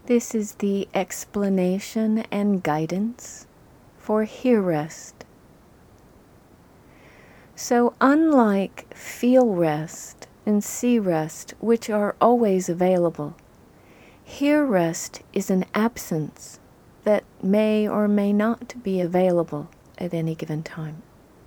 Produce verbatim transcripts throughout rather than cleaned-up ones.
This is the explanation and guidance for hear rest. So unlike feel rest and see rest, which are always available, hear rest is an absence that may or may not be available at any given time.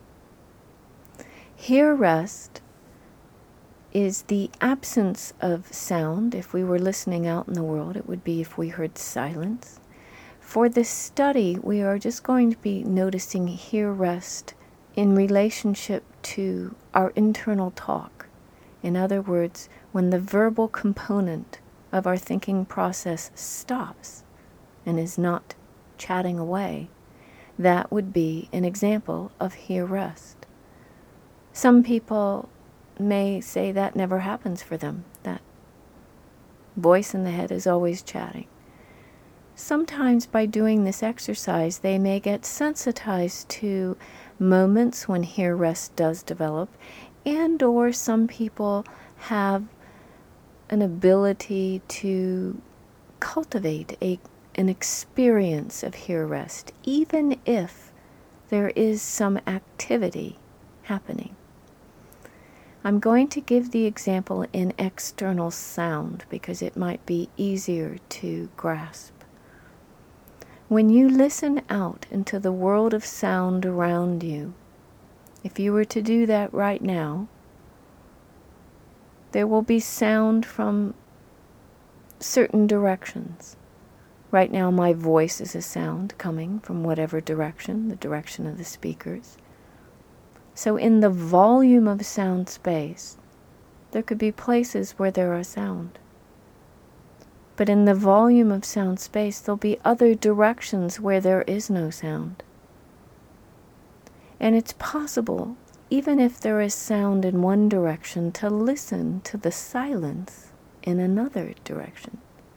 Hear rest is the absence of sound. If we were listening out in the world, it would be if we heard silence. For this study, we are just going to be noticing hear rest in relationship to our internal talk. In other words, when the verbal component of our thinking process stops and is not chatting away, that would be an example of hear rest. Some people may say that never happens for them. That voice in the head is always chatting. Sometimes by doing this exercise, they may get sensitized to moments when hear rest does develop, and or some people have an ability to cultivate a, an experience of hear rest, even if there is some activity happening. I'm going to give the example in external sound because it might be easier to grasp. When you listen out into the world of sound around you, if you were to do that right now, there will be sound from certain directions. Right now my voice is a sound coming from whatever direction, the direction of the speakers. So in the volume of sound space, there could be places where there are sound. But in the volume of sound space, there'll be other directions where there is no sound. And it's possible, even if there is sound in one direction, to listen to the silence in another direction.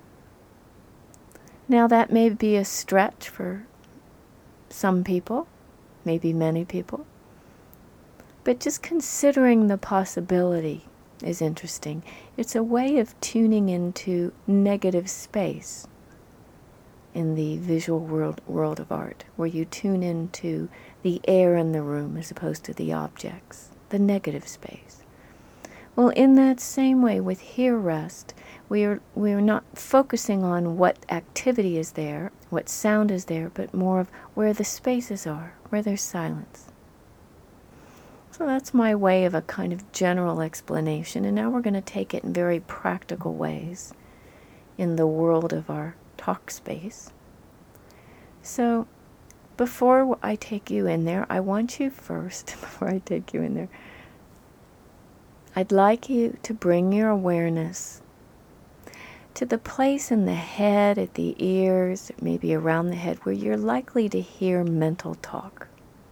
Now that may be a stretch for some people, maybe many people. But just considering the possibility is interesting. It's a way of tuning into negative space in the visual world, world of art, where you tune into the air in the room as opposed to the objects, the negative space. Well, in that same way with hear rest, we are, we are not focusing on what activity is there, what sound is there, but more of where the spaces are, where there's silence. So that's my way of a kind of general explanation, and now we're going to take it in very practical ways in the world of our talk space. So before I take you in there, I want you first, before I take you in there, I'd like you to bring your awareness to the place in the head, at the ears, maybe around the head, where you're likely to hear mental talk.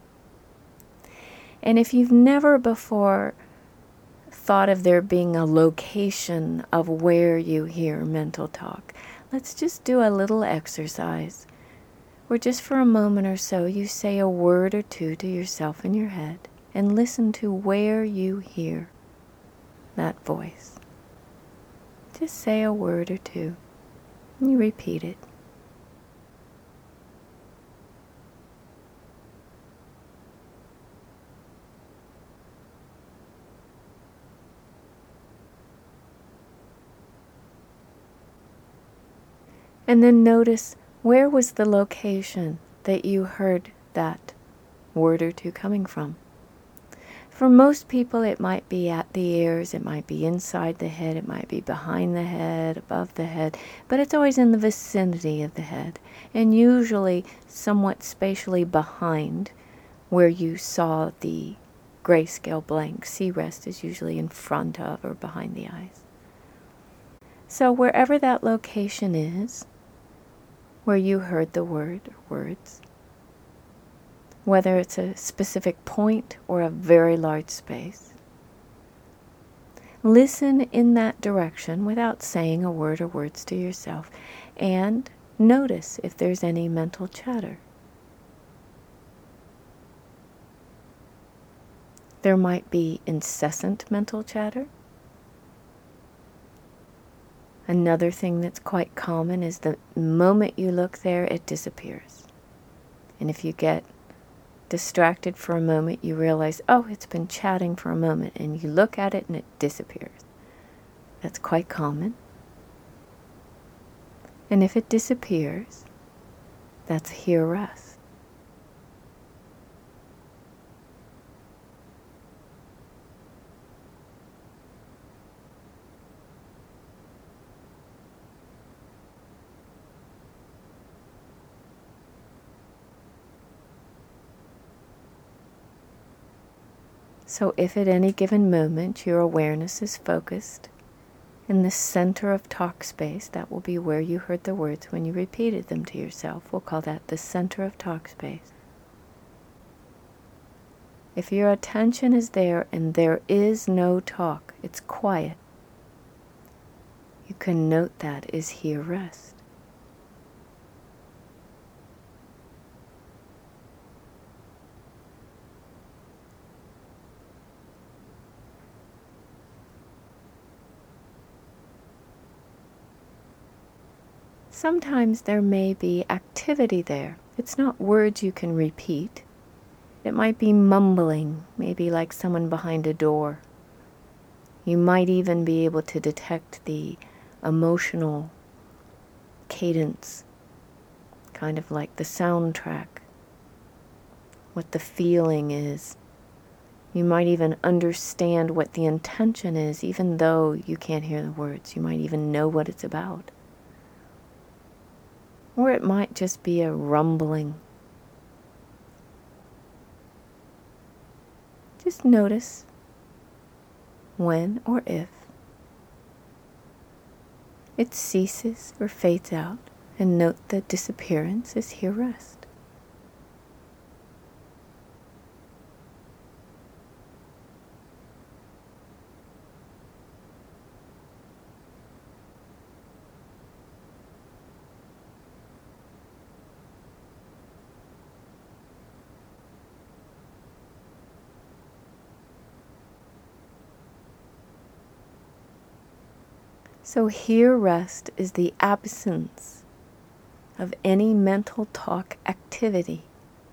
And if you've never before thought of there being a location of where you hear mental talk, let's just do a little exercise where just for a moment or so you say a word or two to yourself in your head and listen to where you hear that voice. Just say a word or two and you repeat it. And then notice, where was the location that you heard that word or two coming from? For most people, it might be at the ears, it might be inside the head, it might be behind the head, above the head, but it's always in the vicinity of the head, and usually somewhat spatially behind where you saw the grayscale blank. See rest is usually in front of or behind the eyes. So wherever that location is, where you heard the word or words, whether it's a specific point or a very large space, listen in that direction without saying a word or words to yourself, and notice if there's any mental chatter. There might be incessant mental chatter, Another thing that's quite common is the moment you look there, it disappears. And if you get distracted for a moment, you realize, oh, it's been chatting for a moment, and you look at it and it disappears. That's quite common. And if it disappears, that's here rest. So if at any given moment your awareness is focused in the center of talk space, that will be where you heard the words when you repeated them to yourself. We'll call that the center of talk space. If your attention is there and there is no talk, it's quiet, you can note that is here rest. Sometimes there may be activity there. It's not words you can repeat. It might be mumbling, maybe like someone behind a door. You might even be able to detect the emotional cadence, kind of like the soundtrack, what the feeling is. You might even understand what the intention is, even though you can't hear the words. You might even know what it's about. Or it might just be a rumbling. Just notice when or if it ceases or fades out, and note the disappearance is here rest. So here rest is the absence of any mental talk activity.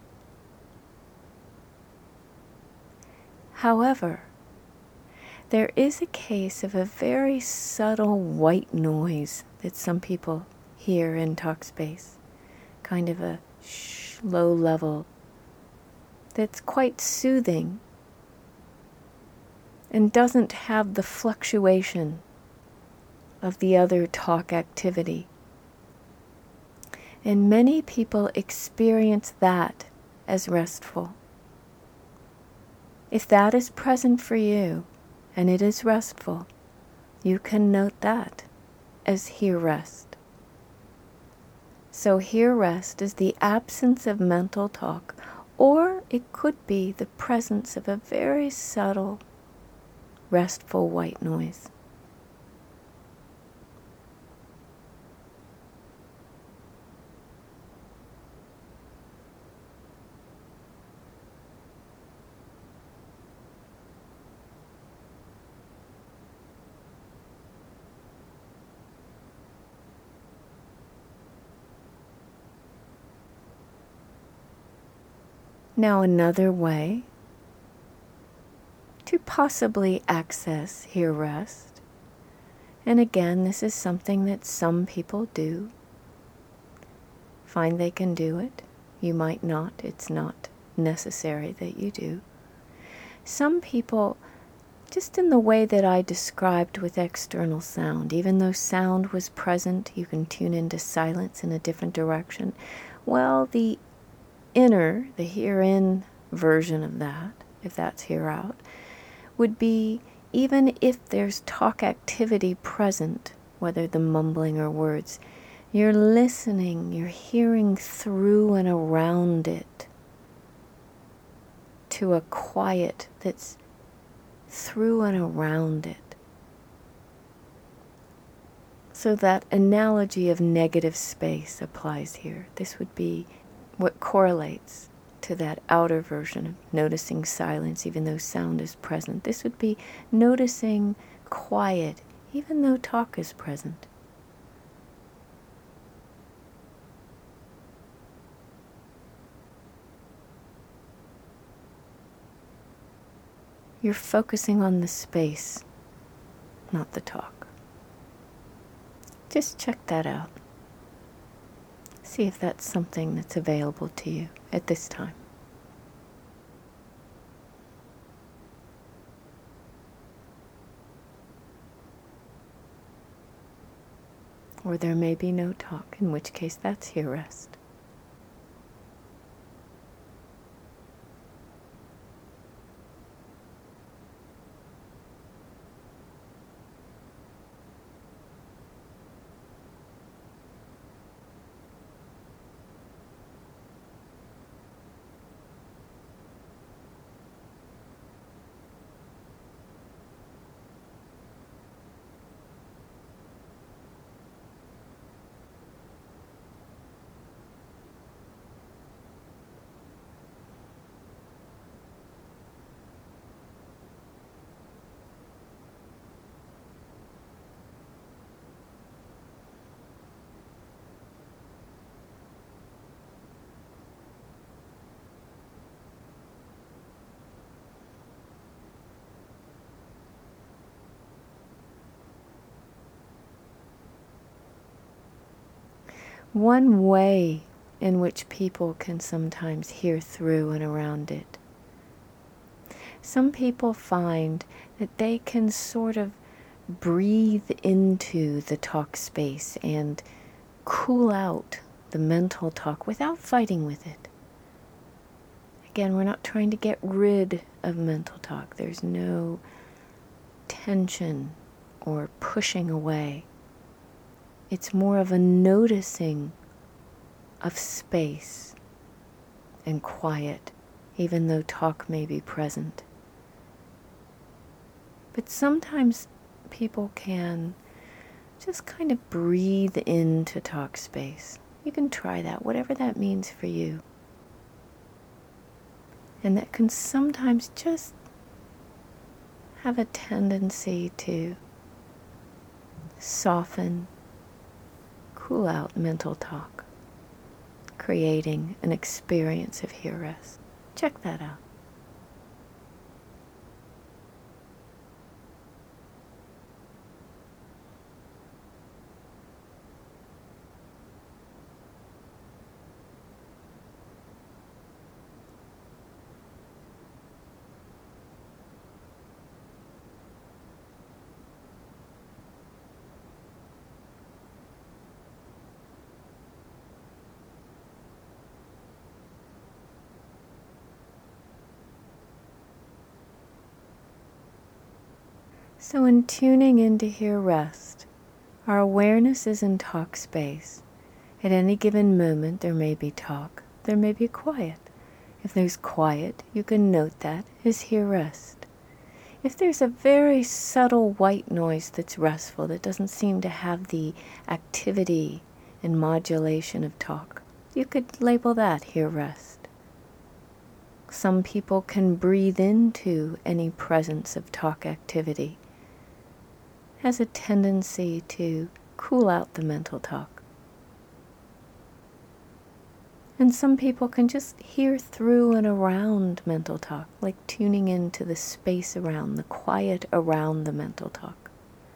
However, there is a case of a very subtle white noise that some people hear in talk space, kind of a shh, low level, that's quite soothing and doesn't have the fluctuation of the other talk activity. And many people experience that as restful. If that is present for you, and it is restful, you can note that as here rest. So here rest is the absence of mental talk, or it could be the presence of a very subtle, restful white noise. Now another way to possibly access here rest, and again this is something that some people do, find they can do it, you might not, it's not necessary that you do. Some people, just in the way that I described with external sound, even though sound was present, you can tune into silence in a different direction. Well, the inner, the here-in version of that, if that's here out, would be even if there's talk activity present, whether the mumbling or words, you're listening, you're hearing through and around it to a quiet that's through and around it. So that analogy of negative space applies here. This would be what correlates to that outer version of noticing silence even though sound is present. This would be noticing quiet even though talk is present. you're focusing on the space, not the talk. Just check that out. See if that's something that's available to you at this time. Or there may be no talk, in which case that's here rest. One way in which people can sometimes hear through and around it. Some people find that they can sort of breathe into the talk space and cool out the mental talk without fighting with it. Again, we're not trying to get rid of mental talk. There's no tension or pushing away. It's more of a noticing of space and quiet, even though talk may be present. But sometimes people can just kind of breathe into talk space. You can try that, whatever that means for you. And that can sometimes just have a tendency to soften, cool out mental talk, creating an experience of here rest. Check that out. So in tuning into here rest, our awareness is in talk space. At any given moment there may be talk, there may be quiet. If there's quiet, you can note that as here rest. If there's a very subtle white noise that's restful, that doesn't seem to have the activity and modulation of talk, you could label that here rest. Some people can breathe into any presence of talk activity. Has a tendency to cool out the mental talk. And some people can just hear through and around mental talk, like tuning into the space around, the quiet around the mental talk.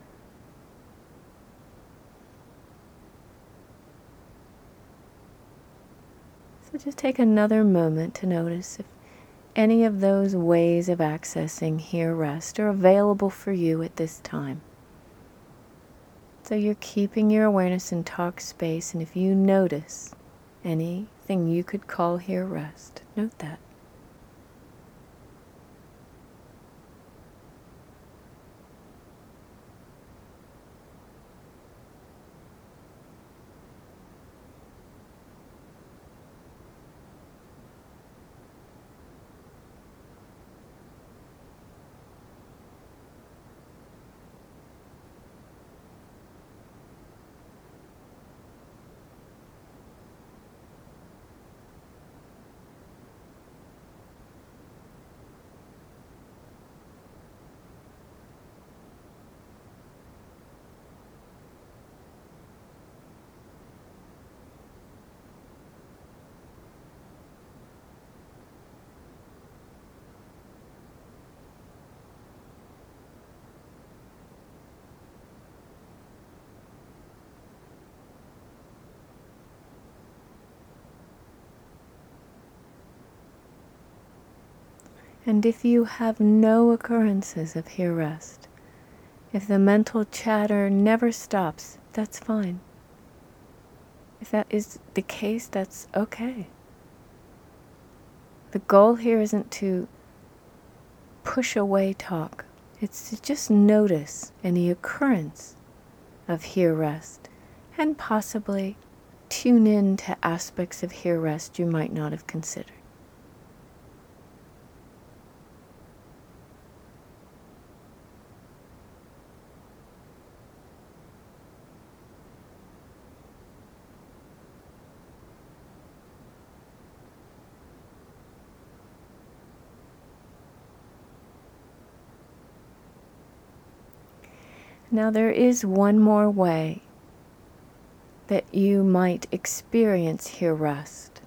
So just take another moment to notice if any of those ways of accessing here rest are available for you at this time. So you're keeping your awareness in talk space, and if you notice anything you could call here rest, note that. And if you have no occurrences of here rest, if the mental chatter never stops, that's fine. If that is the case, that's okay. The goal here isn't to push away talk. It's to just notice any occurrence of here rest and possibly tune in to aspects of here rest you might not have considered. Now there is one more way that you might experience here rest.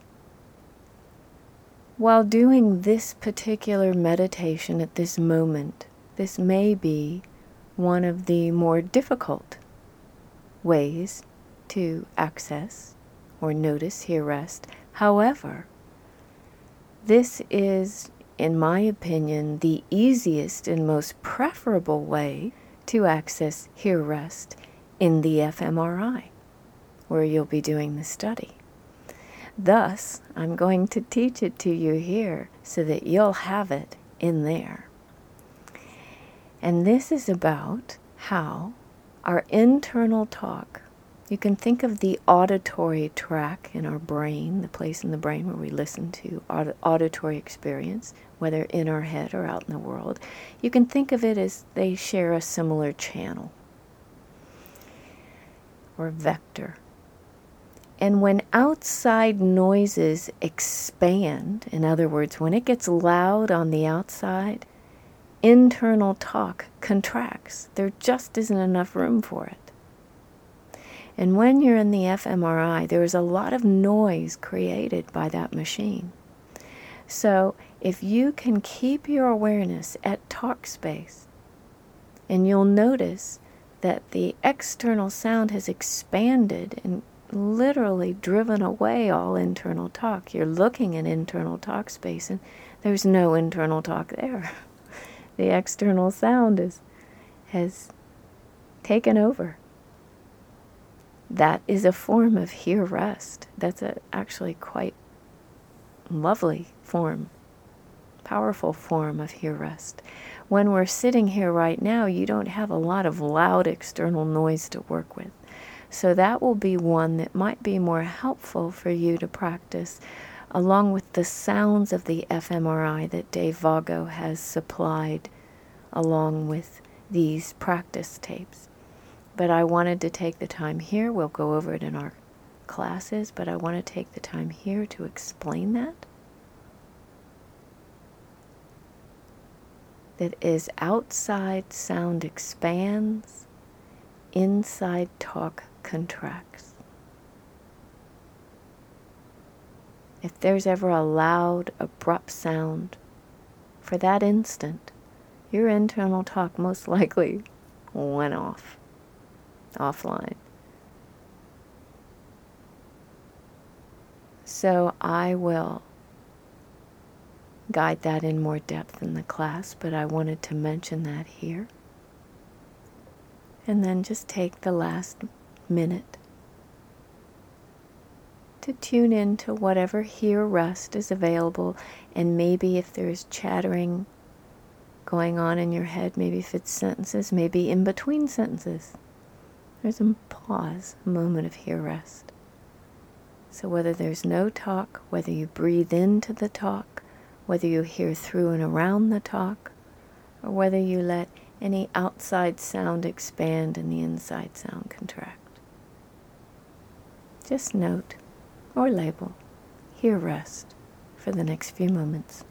While doing this particular meditation at this moment, this may be one of the more difficult ways to access or notice here rest. However, this is, in my opinion, the easiest and most preferable way to access here rest in the fMRI, where you'll be doing the study. Thus, I'm going to teach it to you here so that you'll have it in there. And this is about how our internal talk, you can think of the auditory track in our brain, the place in the brain where we listen to aud- auditory experience, whether in our head or out in the world. You can think of it as they share a similar channel or vector. And when outside noises expand, in other words, when it gets loud on the outside, internal talk contracts. There just isn't enough room for it. And when you're in the fMRI, there is a lot of noise created by that machine. So if you can keep your awareness at talk space, and you'll notice that the external sound has expanded and literally driven away all internal talk. You're looking at internal talk space, and there's no internal talk there. The external sound is, has taken over. That is a form of here rest. That's a actually quite lovely form, powerful form of here rest. When we're sitting here right now, you don't have a lot of loud external noise to work with. So that will be one that might be more helpful for you to practice along with the sounds of the fMRI that Dave Vago has supplied along with these practice tapes. But I wanted to take the time here, we'll go over it in our classes, but I want to take the time here to explain that. That is, outside sound expands, inside talk contracts. If there's ever a loud, abrupt sound, for that instant, your internal talk most likely went off, offline. So I will guide that in more depth in the class, but I wanted to mention that here. And then just take the last minute to tune in to whatever here rest is available, and maybe if there's chattering going on in your head, maybe if it's sentences, maybe in between sentences, there's a pause, a moment of here rest. So whether there's no talk, whether you breathe into the talk, whether you hear through and around the talk, or whether you let any outside sound expand and the inside sound contract. Just note or label here rest for the next few moments.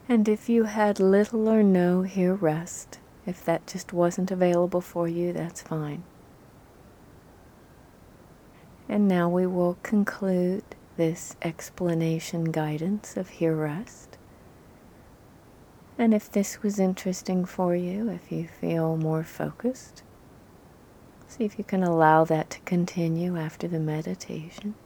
And if you had little or no here rest, if that just wasn't available for you, that's fine. And now we will conclude this explanation guidance of here rest. And if this was interesting for you, if you feel more focused, see if you can allow that to continue after the meditation.